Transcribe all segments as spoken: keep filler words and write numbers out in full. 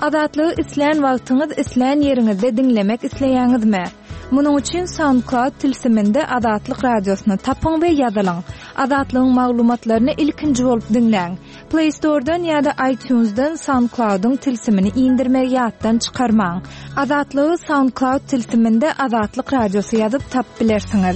Azatlygy isleýän wagtyňyz isleýän ýeriňizde dinlemek isleýäňizmi? Munuň üçin SoundCloud tilsiminde Azatlyk radiosyny tapyň we ýazylaň. Azatlygyň maglumatlaryny ilkinji bolup dinleň. Play Store'dan ýa-da iTunes'dan SoundCloud'un tilsimini indirmek ýatdan çykarmaň. Azatlygy SoundCloud tilsiminde Azatlyk radiosy ýazyp tap bilersiňiz.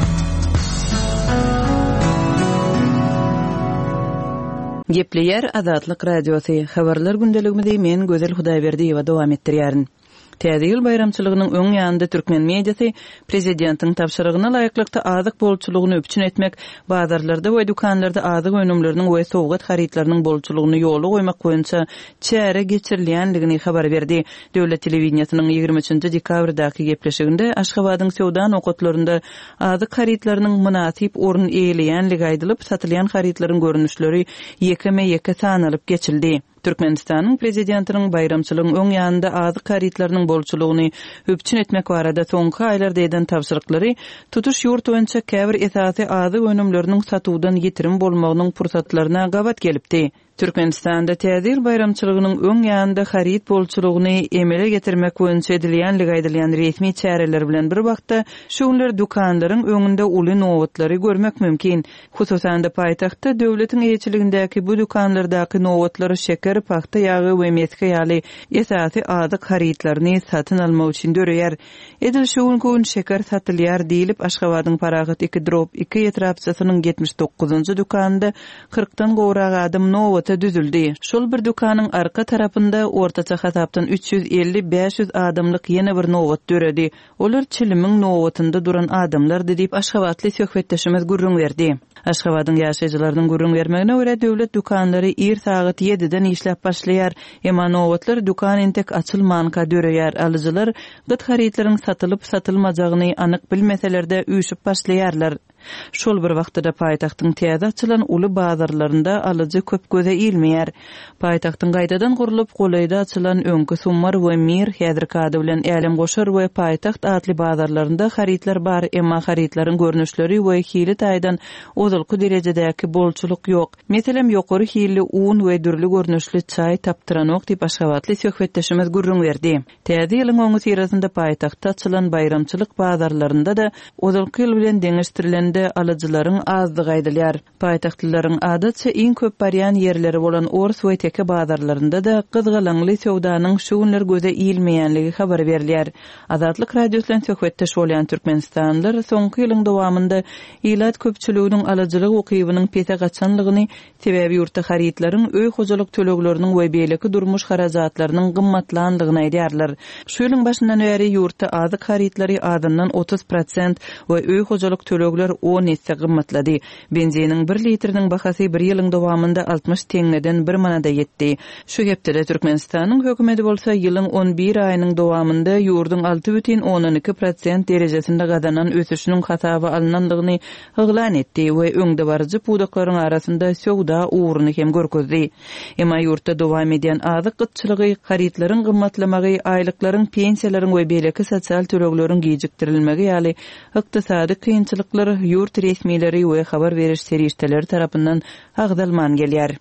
Gepleýär Azatlyk radiosy. Habarlar gündeligimizde men Gözel Hudaýberdiýewa dowam etdirýärin. Täze ýyl bayramçylygynyň öň ýanynda türkmen mediasy prezidentiň tapşyrygyna laýyklykda azyk bolçulugyny öpçün etmek, bazarlarda we dukanlarda azyk önümleriniň we sowgat haritlarynyň bolçulugyny ýola goýmak boýunça çäre geçirilýändigini habar berdi. Döwlet telewizionasynyň ýygrimi üçinji dekabrdaky gepleşiginde Aşgabatyň Sowda nokatlarynda azyk haritlarynyň münasip orun eýleýänligi aýdylyp, satylýan haritlaryň görnüşleri ýekeme ýeke sanalyp geçildi. Türkmenistanyň prezidentiniň bayramçylygyň öň ýanynda azyk haritlarynyň bolçulugyny öpçün etmek barada soňky aýlarda eden tapşyryklary tutuş ýurt boýunça käbir esasy azyk önümleriniň satuwdan ýetirim bolmagynyň pursatlaryna gabat gelipdi. Türkmenistanda täze bayramçylygynyň öň ýanynda harit bolçulugyny emele getirmek boýunça edilýänligi aýdylýan resmi çäreler bilen bir wagtda şuňlar dukanlaryň öňünde uly nowatlary görmek mümkin. Hususan da paýtagtda döwletiň eýçiligindäki bu dukanlardaky nowatlary şeker, paxta ýagy we meske ýaly esasy azyk haritlaryny satyn almak üçin döreýär. Edil şuň gün şeker satylýar diýilip Aşgabatyň Paragat iki drop iki ýetrapçysynyň ýetmiş dokuzunjy dukanynda kırkdan gowrak adam nowata düzüldi. Şol bir dukanyň arka tarapynda ortaça hasapdan üç yüz elli beş yüz adamlyk ýene bir nowat döredi. Olar çilimiň nowatynda duran adamlar diýip Aşgabatly söhbetdeşimiz gurrun berdi. Aşgabatyň ýaşaýjylarynyň gurrun bermegine görä döwlet dukanlary ir saat ýediden işläp başlaýar. Emma nowatlar dukan entek açylmanka döreýär. Alyjylar gyt haritlaryň satylyp satylmajagyny anyk bilmeselerde üýşüp başlaýarlar. Şol bir wagtda paýtagtyň täze açylan uly bazarlarynda alyjy köp göze ilmeýär. Paýtagtyň gaýdadan gurulyp golayda açylan öňkü summar we mir häzirki ady bilen älim goşar we paýtagt atly bazarlarynda haritlar bar, emma haritlaryň görnüşleri we hili taýdan ozalky derejedäki bolçuluk ýok. Meselem ýokary hili un we dürli görnüşli çaý tapdyranok diýip Aşgabatly söhbetdeşimiz gurrun berdi. Täze ýylyň öňü sirasynda paýtagtda açylan bayramçylyk bazarlarynda da ozalky ýyl bilen deňişdirilen alıcıların azdygy aýdylýar. Paýtaktlylaryň adatça iň köp barýan ýerleri bolan Ors we Teke bazarlarynda da gyzgalaňly sowdanyň şu günler göze ilmeýänligi habar berilýär. Azatlyk radiosynyň söhbetdeş bolýan türkmenistanlylar soňky ýylyň dowamında ilat köpçüliginiň alyjylyk ukybynyň pete gaçanlygyny, sebäbi ýurtda haritlaryň öý hojalyk tölegleriniň we beýleki durmuş harajatlarynyň gymmatlandygyny aýdýarlar. Şu ýylyň başyndan beri ýurtda azyk haritlary adamdan otuz prosent we öý hojalyk tölegler on etse gymmatlady. Benziniň bir litriniň bahasy bir ýylyň dowamında altmış teňeden bir manada ýetdi. Şu hepde Türkmenistanyň hökümeti bolsa ýylyň on bir aýynyň dowamında ýurdun altı бүтүn on iki prosent derejesinde gadanan ösüşiniň hasaba alınandygyny hyglan etdi we öňde barjy pudaklaryň arasynda sowda uğruny hem görkezdi. Emma ýurtda dowam edýän azyk gytçylygy, haritlaryň gymmatlamagy, aýlyklaryň, pensiýalaryň we beýleki sosial tölegleriň gijikdirilmegi ýaly ykdysady kynçylyklar ýurt resmileri we habar beriş serişteleri tarapyndan agdalman gelýär.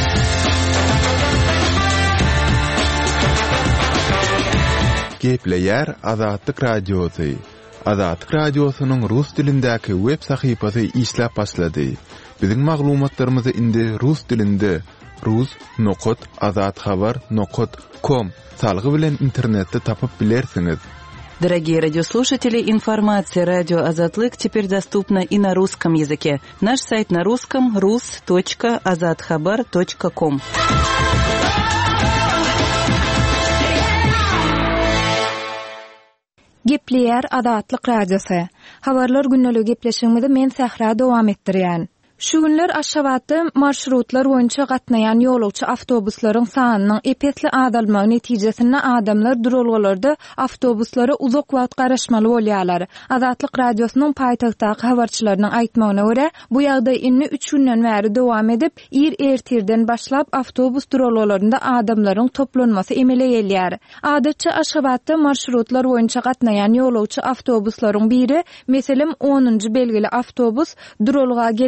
Gepleýär Azatlyk radiosy. Azatlyk radiosynyň rus dilindäki web sahypasy işläp başlady. Biziň maglumatlarymyzy indi rus dilinde rus nokot azatxabar nokot com salgy bilen internetde tapyp bilersiňiz. Дорогие радиослушатели, информация «Радио Азатлык» теперь доступна и на русском языке. Наш сайт на русском рус точка азатхабар точка ком. Gepleýär Azatlyk radiosy. Habarlar günnälik gepleşigimizi men Sahra dowam etdirýän. Şu günler Aşgabatda marşrutlar boýunça gatnaýan ýolagçy awtobuslaryň sanynyň epetli azalmagy netijesinde adamlar durulgalarda awtobuslary uzak wagt garaşmaly bolýarlar. Azatlyk radiosynyň paýtagtdaky habarçylarynyň aýtmagyna görä, bu ýagdaý inni üç günden bäri dowam edip, ir ertirden başlap awtobus durulgalarynda adamlaryň toplanmasy emele gelýär. Adatça Aşgabatda marşrutlar boýunça gatnaýan ýolagçy awtobuslaryň biri, meselem onunjy belgili awtobus durulga gelip giden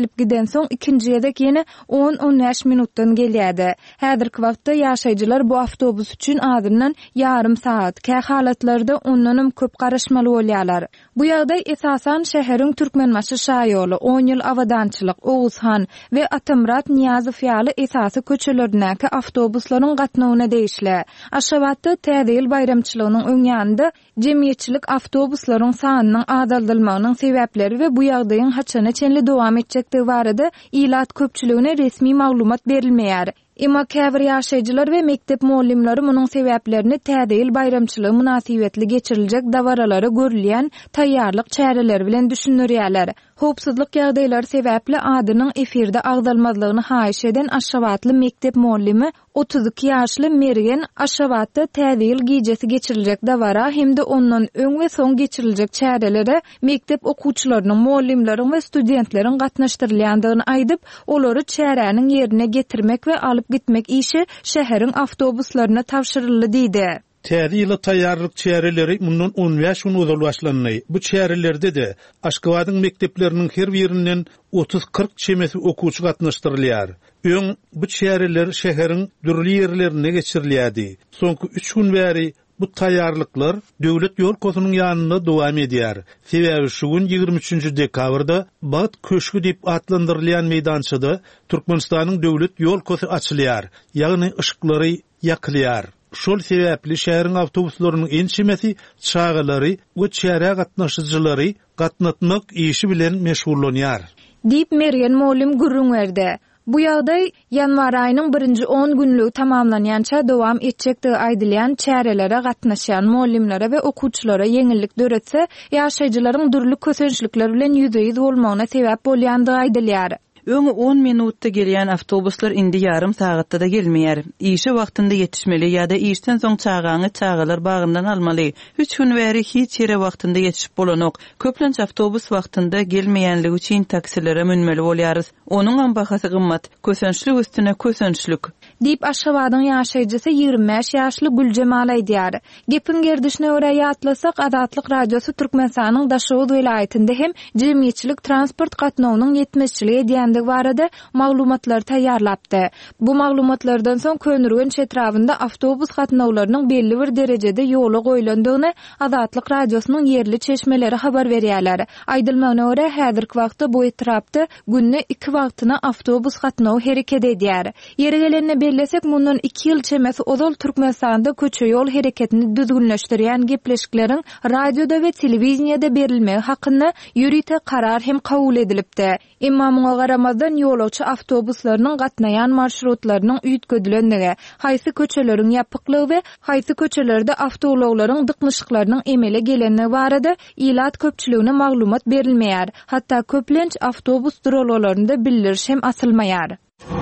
soň ikinji ýedek ýene on on beş minutdan gelýärdi. Häzirki wagtda ýaşaýjylar bu awtobus üçin adından ýarym saat, kä halatlarda ondanam köp garaşmaly bolýarlar. Bu ýagdaý esasan şäheriň türkmenmaşy şaýoly, on ýyl awadançylyk, Oğuzhan we Atamrat Niýazow ýaly esasy köçelerindäki awtobuslaryň gatnawyna değişle. Aşgabatda täze ýyl bayramçylygynyň öňýände jemgyýetçilik awtobuslaryň sanynyň azaldylmagynyň sebäpleri we bu ýagdaýyň haçana çenli dowam etjekdigi barada ilat köpçüligine resmi maglumat berilmeýär. Emma käbir ýaşaýjylar we mektep muallimleri munyň sebäplerini täze ýyl bayramçylygy münasibetli geçiriljek dawaralary görülýän taýýarlyk çäreleri bilen düşünýärler. Howpsuzlyk ýagdaýlary sebäpli adynyň efirde agdalmazlygyny haýyş eden Aşgabatly mektep muallimi otuz iki ýaşly Mergen Aşgabatda täze ýyl gijesi geçiriljek dawara hemde ondan öň we soň geçiriljek çärelere mektep okuwçylarynyň, muallimleriň we studentleriň gatnaşdyrylýandygyny aýdyp, olary çäräniň ýerine getirmek we alyp gitmek işi şäheriň awtobuslaryna tapşyryldy diýdi. Täze ýyla taýýarlyk çäreleri mundan on beş gün uzal başlandy. Bu çärelerde de Aşgabatyň mektepleriniň her birinden otuz kırk çemesi okuwçy gatnaşdyrylýar. Öň bu çäreler şäheriň dürli ýerlerine geçirilýärdi. Soňky üç gün bäri bu taýýarlyklar döwlet ýol kosunyň ýanynda dowam edýär. Sebäbi şu gün ýygrimi üçinji dekabrda Bat köşkü diýip atlandyrylýan meýdançyda Türkmenistanyň döwlet ýol kosu açylýar, ýagny ışıklary ýakylýar. Şol sebäpli şäheriň awtobuslarynyň ençemesi çağalary we çäre gatnaşyjylary gatnatmak işi bilen meşgullanýar. Diýip Mergen muallim gurrun berdi. Bu ýagdaý ýanwar aýynyň birinji on günlügi tamamlanýança dowam etjekdigi aýdylýan çärelere gatnaşan muallimlere we okuwçylara yeňillik döretse, ýaşaýjylaryň durly kösençlikler bilen ýüze-ýüz bolmagyna sebäp bolýandygy aýdylýar. Öňe on minutda gelýän awtobuslar indi ýarym sagatda da gelmeýär. İşe wagtynda ýetişmeli ýa-da işden soň çağaňy çağalar bagyndan almaly. üç gün bäri hiç ýere wagtynda ýetişip bolanok. Köplenç awtobus wagtynda gelmeýänligi üçin taksilere münmeli bolýarys. Onuň bahasy gymmat, kösençlik üstüne kösençlik. Diýip Aşgabatyň ýaşaýjysy ýygrimi beş ýaşly Güljemal aýdýar. Gepin gerdişine öre ýatlasak, Azatlyk radiosu Türkmenistanyň Daşowuz welaýatynda hem jemgyýetçilik transport gatnawynyň ýetmezçiligi edýändigi barada maglumatlar taýýarlapdy. Bu maglumatlardan soň Könürgen çetrawynda awtobus gatnawlarynyň belli bir derejede ýola goýulandygyny Azatlyk radiosynyň yerli çeşmeleri habar berýärler. Aýdylmagyna görä häzirki wagtda bu etrapda günne iki wagtyna awtobus gatnawy hereket edýär. Ýere gelenine bellesek mundan iki ýyl çemesi ozal Türkmenistanda köçe ýol hereketini düzgünleşdirýän gepleşikleriň radioda we telewizionyada berilmegi hakynda ýürite karar hem kabul edilipdi. Emma muňa garamazdan ýolagçy awtobuslarynyň gatnaýan marşrutlarynyň üýtgedilendigi, haýsy köçeleriň ýapyklygy we haýsy köçelerde awtologlaryň dyknyşyklarynyň emele gelenine barada ilat köpçüligine maglumat berilmeýär. Hatda köplenç awtobus duralalarynda bildiriş hem asylmaýar.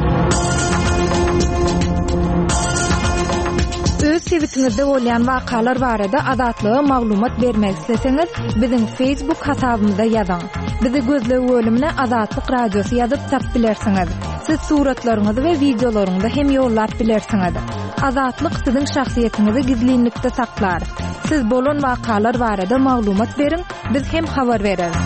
Öz sewitimizde bolýan wakalar barada azatlyga maglumat bermek isteseňiz, biziň Facebook hasabymyza ýazyň. Bizi gözlegi bölümine Azatlyk radiosu ýazyp tap bilersiňiz. Siz suratlaryňyzy we videolaryňyzy hem ýollap bilersiňiz. Azatlyk siziň şahsiýetiniňizi gizlinlikde saklar. Siz bolan wakalar barada maglumat beriň, biz hem habar bereriz.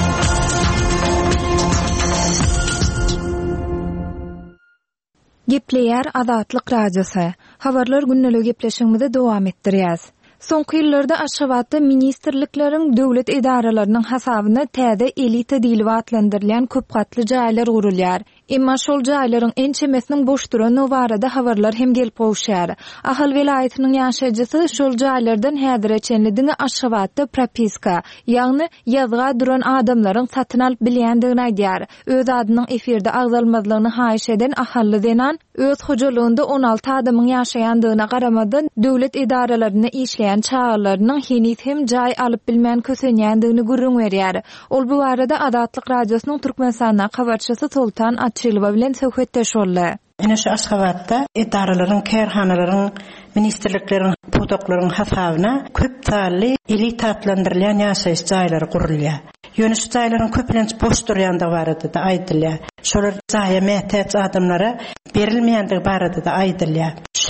Gepleýär Azatlyk radiosu. Habarlar günneligi gepleşigimizi dowam etdirýäs. Soňky ýyllarda Aşgabatda ministrlikleriň, döwlet edaralarynyň hasabyna täze elita diýilip atlandyrylýan köp gatly jaýlar gurulýar. Emma şol jaýlaryň ençemesiniň boş durany barada habarlar hem gelip gowşýar. Ahal welaýatynyň ýaşaýjysy şol jaýlardan häzire çenlidigi Aşgabatda propiska, ýagny ýazga duran adamlaryň satyn alyp bilýändigini aýdýar. Öz adynyň efirde agzalmazlygyny haýyş eden ahally denan, öz hojalygynda on alty adamyň ýaşaýandygyna garamadan döwlet edaralaryna işleýän çağalarynyň henüz hem jaý alyp bilmän kösenýändigini gurrun berýär. Ol bu barada Azatlyk radiosynyň Türkmenistana habarçysy Sultan Atçylyba bilen söhbetdeş boldy. Ene şu Aşgabatda edaralaryň, kerhanalaryň, ministrlikleriň, potoklaryň hasabyna köp taýly elit atlandyrylýan ýaşaýyş jaýlary gurulýar. Ýöne şu jaýlaryň köplenç boş durýandygy barada da aýdylýar. Şolar jaýa mätäç adamlara berilmeýändigi barada da aýdylýar.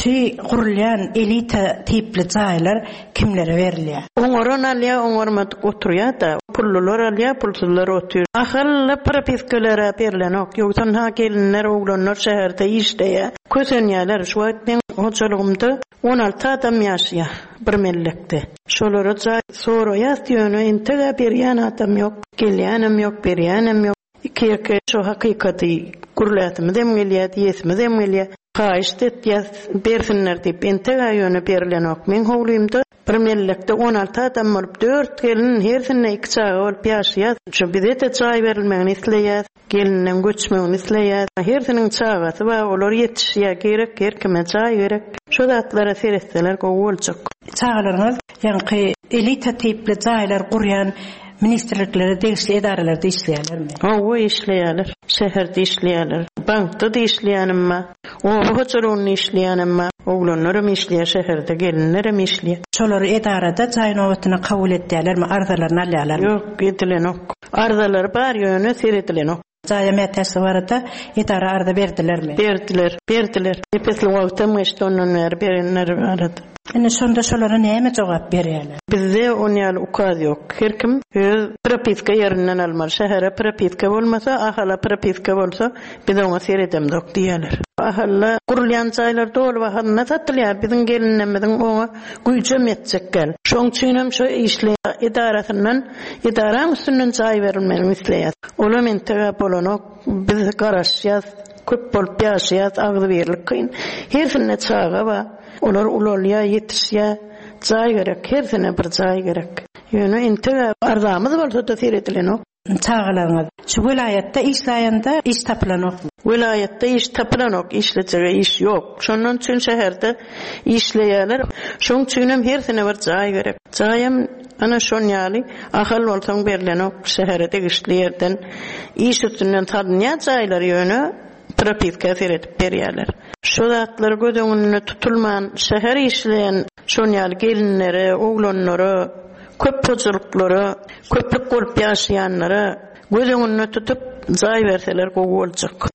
Şi gurulyan elita tipli jaýlar kimlere berilýär? Oňoran alýa, oňormat oturýar da, pullular alýa, pulsuzlar oturýar. Ahalla propiskalera berilen ok, ýoksa ha gelinler, oglanlar şäherde işleýär. Kösenýärler, şu wagtdan hoçalygymda on alty adam ýaşaýar bir mellekde. Şolara jaý soraýar diýeni intega berýän adam ýok, gelýänem ýok, berýänem ýok. Iki şu hakykaty gurulatymy dem gelýär, ýesmi dem gelýär. Haýşdet ýaz bersinler diýip intega ýöne berilen ok. Men howlymda bir mellekde on alty adam bolup dört gelin hersine iki çağa bolup ýaşaýar. Şu bizete çaý berilmegini isleýär, gelinden göçmegini isleýär. Hersiniň çagasy we olar ýetişýär gerek, herkime çaý gerek. Şu zatlara seretseler gowuljak. Çağalaryňyz ýa-ni elita tipli jaýlar gurýan ministerliklere, degişli edarelerde işleýärlermi? O işleýärler. Şäherde işleýärler. Bankda da işleýänimmi? O hoçalygyny işleýänimmi? Oglanlarym işleýär, şäherde gelinlerim işleýär. Şolary edarada jaý nowatyna kabul etdilermi? Arzalaryny alýarlarmy? Ýok, edilen ok. Arzalar bar ýöne seretilen ok. Jaýa mätäsi barada edara arda berdilermi? Berdiler, berdiler. Epesli wagtda meştondan ber berenler arada. Ene şonda şolara näme jogap berýärler? Bizde onyal ukaz ýok. Herkim öz propiska ýerinden almaly. Şähere propiska bolmasa, ahala propiska bolsa, biz oňa seredemdok diýerler. Ahala gurulýan jaýlar dolu wagtynda satylýar. Biziň gelinlerimiň oňa güýjem etjek gel. Şoň üçin hem şu işle edarasyndan, edaraň üstünden jaý berilmeli isleýär. Ola men tägä bolanok biz garaşýar, köp bolup ýaşaýar, agdy berlik kyn. Hersine çağa ba olar ulolya yetişýär, jaý gerek, hersine bir jaý gerek. Ýöne intega arzamyz bolsa da seretilen ok. Çağalaryňyz şu vilayatda işleýände iş tapylan okmy? Vilayatda iş tapylan ok, işletjege iş ýok. Şondan üçin şäherde işleýärler. Şoň üçin hem hersine bir jaý gerek. Jaýym ana şon ýaly ahal bolsaň berilen ok, şäherde işleýärden iş üstünden tanýan jaýlar ýöne propiska seretip berýärler. Şu zatlar gödüňünde tutulman şäher işleýän şon ýaly gelinleri, oglanlary, köp hoçalyklary, köplük bolup ýaşaýanlary gödüňünde tutup jaý berseler gowuljak.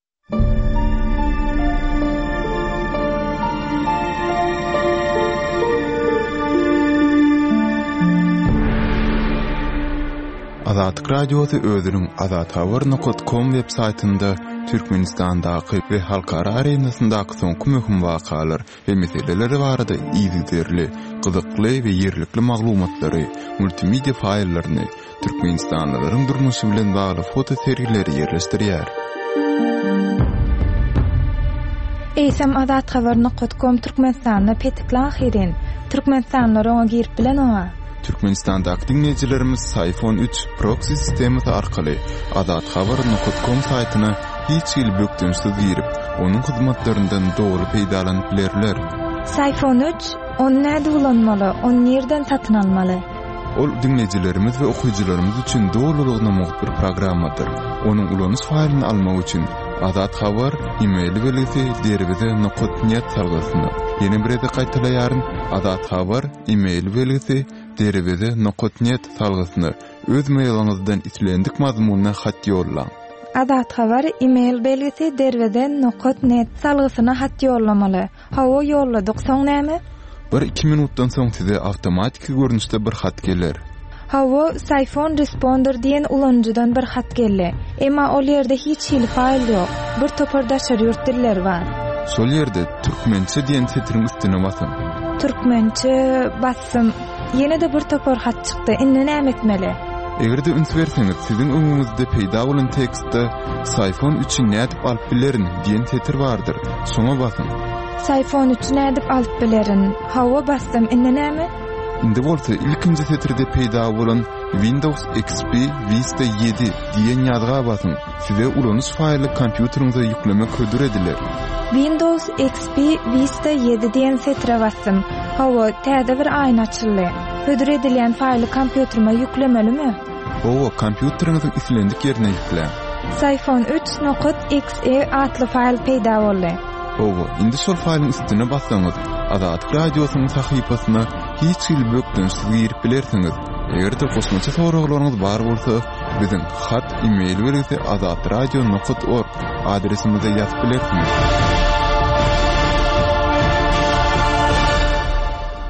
Azatlyk Radiosu özüniň azat habar nokta com web saytynda Türkmenistandaky we halkara arenasyndaky soňky möhüm wakalar we meseleleri barada ýygyderli, gyzykly we ýerlikli maglumatlary, multimedia faýllaryny, türkmenistanlylaryň durmuşy bilen bagly foto serileri ýerleşdirýär. Eýsem azat habar nokta com Türkmenistanyň petikli ahirin, Türkmenistanlylar oňa girip bilen oňa. Türkmenistan'da dinleyijilerimiz Sayfon üç proxy sistemi arkaly azat habar nokta com saytyna hiç ýyl bökdünsiz girip, onuň hyzmatlaryndan dogry peýdalanyp bilerler. Sayfon üç onu näde ulanmaly, onu nerden satyn almaly? Ol dinleyijilerimiz we okuyjylarymyz üçin dogrulygyna mogat bir programmadyr. Onuň ulanyş faýlyny almak üçin azat habar e-mail belgisi derbize nokta net salgysyny ýene bir ede gaýtalaýaryn. Azat habar e-mail belgisi derbize nokta net salgysyny öz mailyňyzdan itilendik mazmununa hat ýollaň. Azat habar e-mail belgisi derbize nokta net salgysyna hat ýollamaly. Hawa ýolladyk soň näme? Bir iki minutdan soň size awtomatik görnüşde bir hat geler. Hawa Sayfon Responder diýen ulanjydan bir hat geldi. Emma ol ýerde hiç hil faýl ýok. Bir topardaşar ýurtdiller bar. Sol ýerde türkmençe diýen setiriň üstüne basyň. Türkmençe bassym. Ýene de bir topar hat çykdy. Indi näme etmeli? Egerde üns berseňiz, siziň öňüňizde peýda bolan tekstde Sayfon üçin nädip alyp bilerin diýen setir bardyr. Şoňa basyň. Sayfon üçin nädip alyp bilerin. Hawa bassym. Indi näme? Indi bolsa ilkinji setirde peýda bolan Windows X P Vista yedi diýen ýazga basyň. Size ulanyş faýly kompýuteriňize ýüklemek hödür ediler. Windows X P Vista yedi diýen setire bassym. Hawa täze bir aýna açyldy. Hödür edilen faýly kompýuterime ýüklemelimi? Owa kompýuteriňiziň islendik ýerine ýükle. Sayfon üç nokta x e atly faýl peýda boldy. Owa indi şol faýlyň üstüne bassaňyz, Azatlyk Radiosynyň sahypasyna hiç ýyl bökdünsiz girip bilersiňiz. Egerde gosmaça soraglaryňyz bar bolsa, biziň hat e-mail berýärse azatradio nokta org adresimize ýazyp bilersiňiz.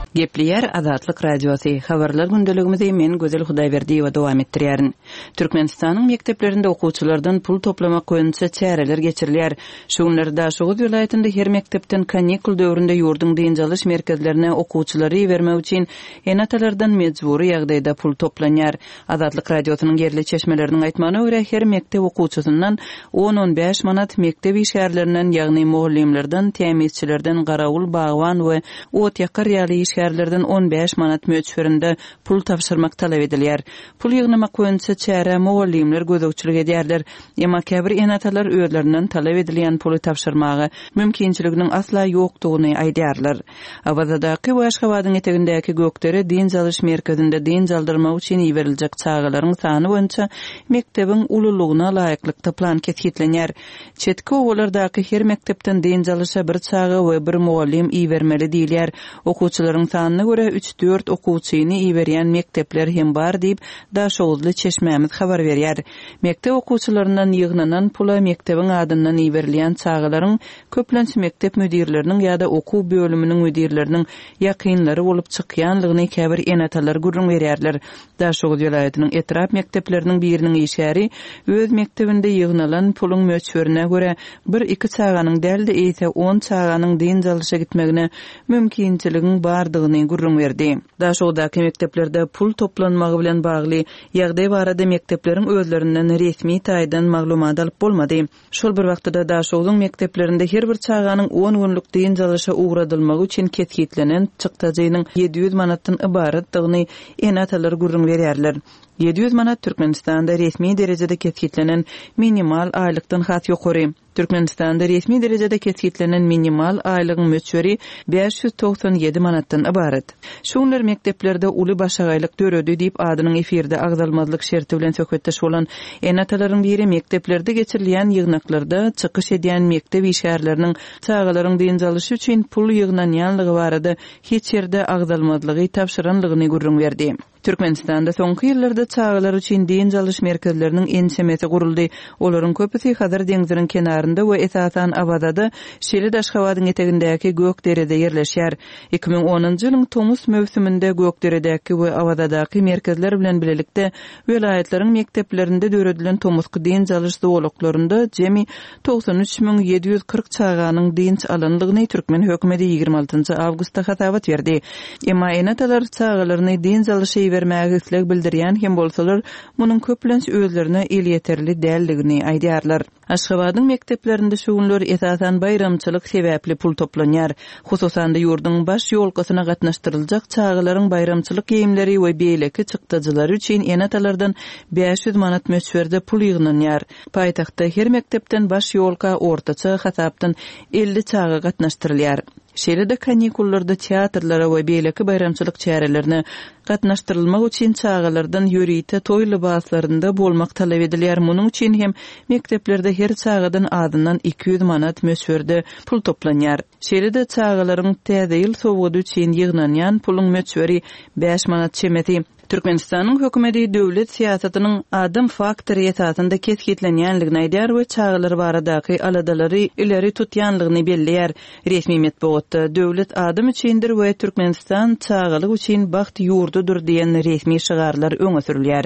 Gepleyer Azatlyk Radiosu. Habarlar gündeligimizde men Gözel Hudaýberdiýewa dowam etdirýärin. Türkmenistanyň mekdeplerinde okuwçylardan pul toplamak goýunça çäreler geçirilýär. Şu günlerde Şoğuz vilayetinde her mektepden kanikul döwründe ýurdun diňjalys merkezlerine okuwçylary bermek üçin enatalardan mejburi ýagdaýda pul toplanýar. Azatlyk Radiosynyň yerli çeşmeleriniň aýtmagyna görä her mektep okuwçysyndan on on beş manat, mektep işgärlerinden ýagny muallimlerden, temizçilerden, garawul, bagwan we ot ýakar ýaly işgärlerden on beş manat möçberinde pul tapşyrmak talap edilýär. Pul ýygnamak goýunça çäre muallimler gözegçilik edýärler. Emma käbir enatalar öýlerinden talap edilýän puly tapşyrmagy mümkinçiliginiň asla ýokdugyny aýdýarlar. Abadadaky we Aşgabatyň etegindäki gökdere diňjalys merkezinde din jaldyrmak üçin ýiberiljek çağalaryň sany boýunça mektebiň ululugyna laýyklykda plan ketgitlenýär. Çetki owalardaky her mektepden diňjalysa bir çaga we bir muallim ýibermeli diýilýär. Okuwçylaryň sanyna görä üç dört okuwçyny ýiberýän mektepler hem bar diýip Daşowuzly Çeşmämiz habar berýär. Mektep okuwçylaryndan ýygnanan pula mektebiň adyndan ýiberilýän çagalaryň köplençi mektep müdirleriniň ýa-da okuw bölüminiň müdirleriniň ýakynlary bolup çykýanlygyny käbir enatalar gurrun berýärler. Daşowuz vilayetiniň etrap mektepleriniň biriniň işgäri öz mektebinde ýygnalan puluň möçberine görä bir iki çaganyň däldi ýa-da on çaganyň diňjalysa gitmegine mümkinçiligiň bardygyny gurrun berdi. Daşowuzdaky mekteplerde pul toplanmagy bilen bagly ýagdaý barada mektepleriň özlerinden resmi taýdan maglumat alyp bolmady. Şol bir wagtda Daşowuzyň mekteplerinde her bir çaganyň on günlük diňjalysa ugradylmagy üçin ketgitlenen çyktajagynyň yedi yüz manatdan ibaratdygyny enatalar gurrun berýärler. yedi yüz manat Türkmenistanda resmi derejede ketgitlenen minimal aýlykdan hat ýokary. Türkmenistanda resmi derejede ketgitlenen minimal aýlygyň möçberi beş yüz toksan ýedi manatdan ibarat. Şunlar mekteplerde uly başagaýlyk döredi diýip adynyň efirde agzalmazlyk şerti bilen söhbetdeş bolan enatalaryň biri mekteplerde geçirilýän ýygnaklarda çykyş edýän mektep işgärleriniň çagalaryň diňjalysy üçin pul ýygnanýanlygy barada hiç ýerde agzalmazlygy tapşyranlygyny gurrun berdi. Türkmenistanda soňky ýyllarda çagalar üçin diňjalys merkezleriniň ensemesi guruldy. Olaryň köpüsi Hazar deňziniň kenarynda we esasan Abadada, Şeli Daşgabatyň etegindäki Gökderede ýerleşýär. iki ming onunçy ýylyň tomus mövsüminde Gökderedäki we Abadadaky merkezler bilen bilelikde vilayetleriň mekteplerinde döredilen tomusky diňjalys zowluklarynda jemi toksan üç min ýedi yüz kırk çaganyň diňç alanlygyny Türkmen hökümeti ýygrimi altynçy awgustda hasabat berdi. Emma enatalar çagalaryny diňjalysy bermäge isleg bildirýän hem bolsalar munyň köplenç özlerine el ýeterli däldigini aýdýarlar. Aşgabatyň mekteplerinde şu günler esasan bayramçylyk sebäpli pul toplanýar. Hususan da ýurdun baş ýolkasyna gatnaşdyryljak çagalaryň bayramçylyk geyimleri we beýleki çykdyjylary üçin enatalardan beş yüz manat möçberde pul ýygnanýar. Paýtagtda her mektepden baş ýolka ortaça hasapdan elli çaga gatnaşdyrylýar. Şeýle-de kanikullarda teatrlara we beýleki bayramçylyk çärelerini gatnaşdyrylmak üçin çagalardan ýörite toý libaslarynda bolmak talap edilýär. Munyň üçin hem mekteplerde her çagadan adyndan iki yüz manat möçberde pul toplanýar. Şeýle-de çagalaryň täze ýyl sowgudy üçin ýygnanýan puluň möçberi beş manat çemeti. Türkmenistanyň hökümeti döwlet siýasatynyň adam faktory esasynda ketgitlenýänligini aýdýar we çagalar baradaky aladalary ileri tutýanlygyny belleýär. Resmi metbuatda döwlet adam üçindir we Türkmenistan çagalyk üçin baxt ýurdudur diýen resmi şygarlar öňe sürilýär.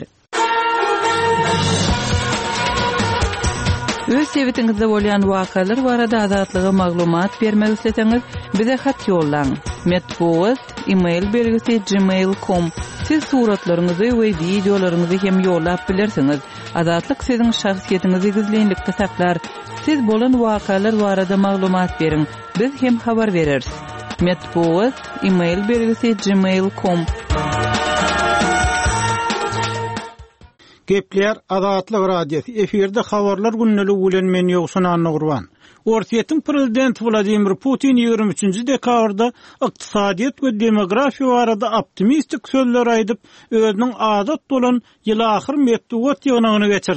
Öz sebetiňizde bolýan wakalar barada azatlygy maglumat bermek isteseňiz bize hat ýollaň. Metbuat e-mail belgisi gmail nokta com. Siz suratlaryňyzy we videolaryňyzy hem ýollap bilersiňiz. Azatlyk siziň şahsiýetiniňizi gizlenlikde saklar. Siz bolan wakalar barada maglumat beriň. Biz hem habar bereriz. Metbuat e-mail belgisi gmail nokta com. Gepler Azatlyk Radiosu efirde habarlar günnelik bilen men ýogsunan Nurwan. Orsiýetiň prezidenti Vladimir Putin ýigirmi üçinji dekabrda ykdysadyýat we demografiýa barada optimistik sözler aýdyp özüniň adat bolan ýyl ahyr metbuat ýygnagyny geçirdi.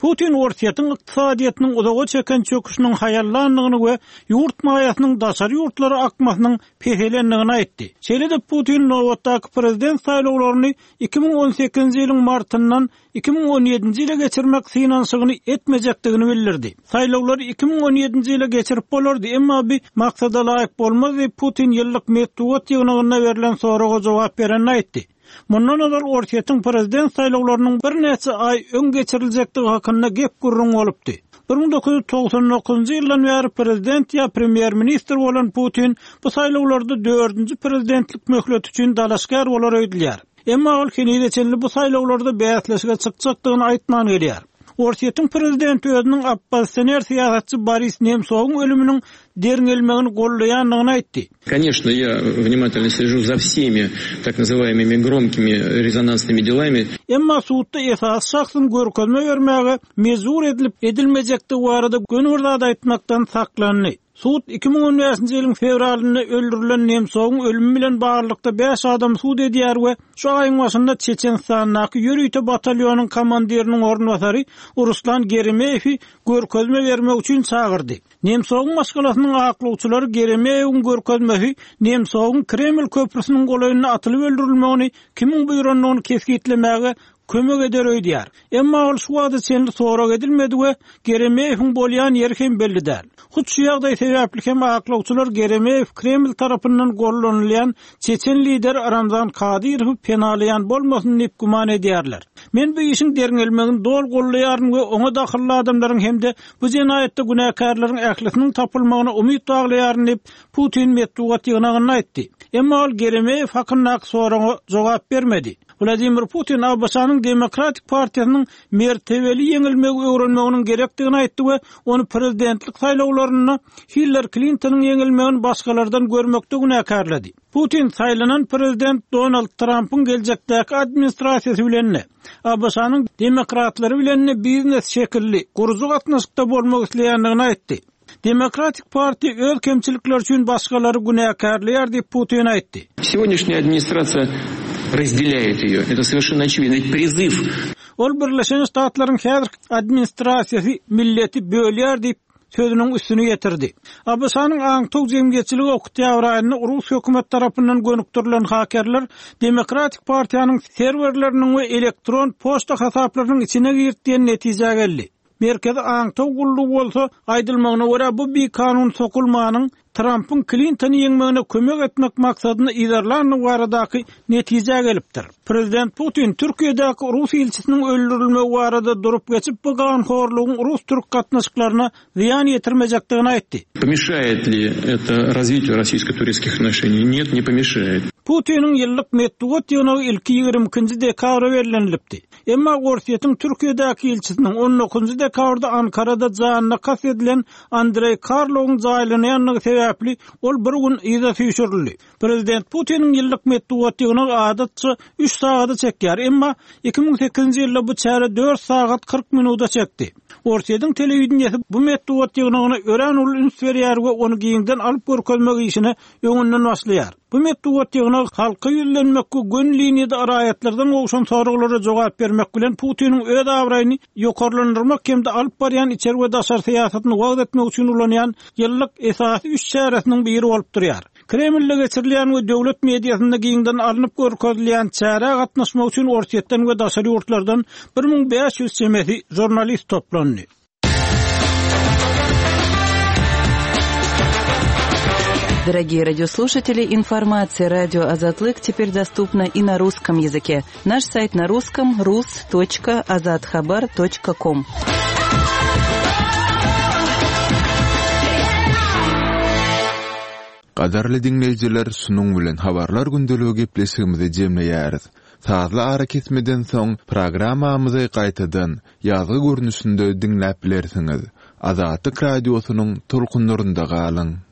Putin ortiýatyň ykdysadyýatynyň uzaga çeken çöküşiniň haýallanlygyny we ýurt maýasynyň daşary ýurtlara akmasynyň pehelenligini aýtdy. Şeýle-de Putin nowatdaky prezident saýlawlaryny iki ming on sekizinji ýylyň martyndan iki ming on ýedinji ýyla geçirmek synanşygyny etmejekdigini bildirdi. Saýlawlar iki ming on ýedinji ýyla geçirip bolardy, emma bu maksada laýyk bolmady. Putin ýyllyk Medvedew ýygynyna berilen soraga jogap beren aýtdy. Mundan öňe ortiýatyň prezident saýlawlarynyň bir neçe ay öň geçiriljekdigi hakynda gep gurrun bolupdy. bir ming dokuz yüz togsan dokuzynjy ýyldan bäri prezident ýa premier ministr bolan Putin bu saýlawlarda dördünji prezidentlik möhlet üçin dalaşgar bolar öýdülýär. Emma ol kenide bu saýlawlarda bäsleşige çykjakdygyny aýtman gelýär. Ortiýatyň prezidenti özüniň oppositsioner syýasatçy Boris Nemsowyň ölüminiň deriňelmegini gollaýanlygyny aýtdy. Конечно, я внимательно слежу за всеми так называемыми громкими резонансными делами. Emma suwtda esas şahsyn görkezme bermäge mezur edilip edilmejekdigi barada gönürde aýtmakdan saklandy. Suud iki ming on beşinji ýylyň fevralynda öldürilen Nemsowyň ölümi bilen baglanykda beş adam suud edýär we şu aýyň başynda Çeçenistanyň ýörüýte batalyonunyň komandiriniň ornwasary Ruslan Geremeýew görkezme bermek üçin çagyrdy. Nemsowyň maşgalasynyň aklawçylary Geremeýewiň görkezmesi Nemsowyň Kreml köprüsiniň golaýyna atylyp öldürilmegini kimin buýranlygyny keskitlemege kömek eder öýdýär. Emma ol şu wagtda çenli sorak edilmedi we Geremeýewiň bolýan ýeri hem belli däl. Hut şu ýagdaý sebäpli hem aklawçylar Geremeýew Kreml tarapyndan gollanylýan Çeçen lider Ramzan Kadyrowy penalaýan bolmasyny dep guman edýärler. Men bu işin deriňelmegini dol gollaýarym we oňa dahylly adamlaryň hemde bu jenaýatda günäkarlaryň ählisiniň tapylmagyna umyt baglaýarym dep Putin Medvedew ýygynyna aýtdy. Emma ol Geremeýew hakynda soraga jogap bermedi. Vladimir Putin Abbasanyň Demokratik Partiýasynyň mertebeli ýeňilmegi öwrenmeginiň gerekdigini aýtdy we onu prezidentlik saýlawlaryna Hillary Clinton'yň ýeňilmegini başgalardan görmekde günäkarlady. Putin saýlanan prezident Donald Trump'yň geljekdäki administrasiýasy bilen Abbasanyň demokratlary bilen biznes şekilli guruzu gatnaşykda bolmak isleýändigini aýtdy. Demokratik Partiýa öz kemçilikleri üçin başgalary günäkarlaýar diýip Putin aýtdy. Сегодняшняя администрация разделяет её. Это совершенно очевидно. Это призыв. Ol Birleşen Ştatlaryň häzir administrasiýasy milleti bölýär diýip sözüniň üstüne getirdi. Abbasanyň aňtog jemgyýetçiligi oktyabryny Rus hökümet tarapyndan gönüktirilen hakerler Demokratik Partiýanyň serwerleriniň we elektron poçta hasaplarynyň içine girdiýän netije geldi. Merkezi aňtog gully bolsa aýdylmagyna görä bu bir kanun sokulmanyň Trump'ın Clinton'ı ýeňmegine kömek etmek maksadyna idarlanyň baradaky netije gelipdir. Prezident Putin Türkiýedäki Rus elçisiniň öldürilmegi barada durup geçip bu ganhorlugyň Rus-Türk gatnaşyklaryna ziýan ýetirmejekdigini aýtdy. Помешает ли это развитию российско-турецких отношений? Нет, не помешает. Putin'in ýyllyk Medvedew ýygyny ilki ýigirmi ikinji dekabra berilenlipdi. Emma Ortiýatyň Türkiýedäki elçisiniň on dokuzunjy dekabrda Ankarada janyna kas edilen Andrei Karlowyň jaýlanýanlygy sebäpli ol bir gün ýyza süýşürildi. Prezident Putin'in ýyllyk Medvedew ýygyny adatça üç sagata çekýär, emma iki ming sekizinji ýylda bu çäre dört sagat kırk minuta çekdi. Ortiýatyň telewizionyasy bu Medvedew ýygyny ören ul üns berýär we onu giňden alyp görkezmek işine öňünden başlaýar. Bu Medvedew ýygyny halka ýüllenmekde gün liniýada araýatlardan oňşan soraglara jogap bermek bilen Putiniň öz abraýyny ýokarlandyrmak hemde alyp barýan içeri we daşar syýasatyny wagt etmek üçin ulanýan ýyllyk esasy üç çäresiniň biri bolup durýar. Kreml'de geçirilýän we döwlet mediýasynda giňden alınıp görkezilýän çäre gatnaşmak üçin ortiýatdan we daşary ýurtlardan bir ming beş ýüz çemesi jurnalist toplandy. Дорогие радиослушатели, информация «Радио Азатлык» теперь доступна и на русском языке. Наш сайт на русском – рус точка азатхабар точка ком. Qadarly dinleýijiler, şunuň bilen habarlar gündeligi gepleşigimizi jemleýäris. Sazly ara kesmeden soň programmamyzy gaýtadan ýazgy görnüşinde dinläp bilersiňiz. Azatlyk radiosynyň tolkunlarynda galyň.